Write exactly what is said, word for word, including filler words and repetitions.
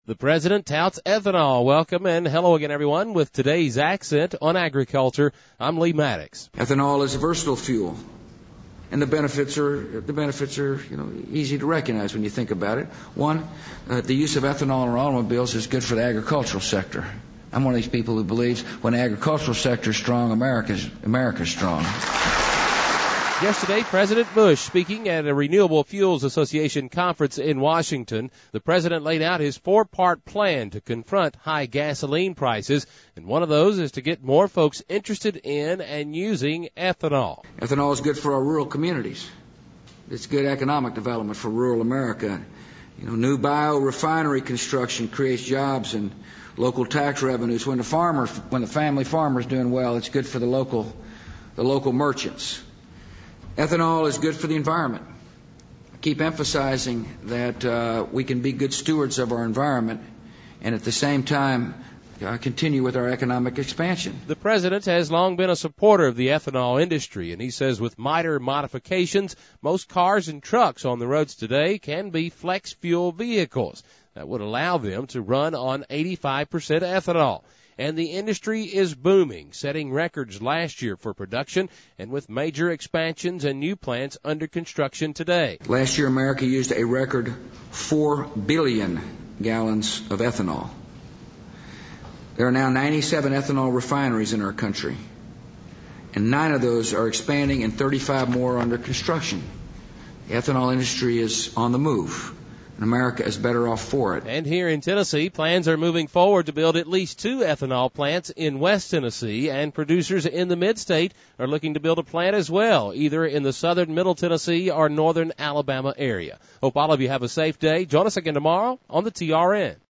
The president touts ethanol. Welcome and hello again, everyone, with today's accent on agriculture. I'm Lee Maddox. Ethanol is a versatile fuel, and the benefits are the benefits are you know easy to recognize when you think about it. One, uh, the use of ethanol in our automobiles is good for the agricultural sector. I'm one of these people who believes when the agricultural sector is strong, America's America's strong. Yesterday, President Bush speaking at a Renewable Fuels Association conference in Washington. The president laid out his four-part plan to confront high gasoline prices, and one of those is to get more folks interested in and using ethanol. Ethanol is good for our rural communities. It's good economic development for rural America. You know, new biorefinery construction creates jobs and local tax revenues. When the farmer, when the family farmer is doing well, it's good for the local, the local merchants. Ethanol is good for the environment. I keep emphasizing that uh, we can be good stewards of our environment and at the same time uh, continue with our economic expansion. The president has long been a supporter of the ethanol industry, and he says with minor modifications, most cars and trucks on the roads today can be flex fuel vehicles that would allow them to run on eighty-five percent ethanol. And the industry is booming, setting records last year for production and with major expansions and new plants under construction today. Last year, America used a record four billion gallons of ethanol. There are now ninety-seven ethanol refineries in our country, and nine of those are expanding and thirty-five more are under construction. The ethanol industry is on the move. America is better off for it. And here in Tennessee, plans are moving forward to build at least two ethanol plants in West Tennessee, and producers in the mid-state are looking to build a plant as well, either in the southern Middle Tennessee or northern Alabama area. Hope all of you have a safe day. Join us again tomorrow on the T R N.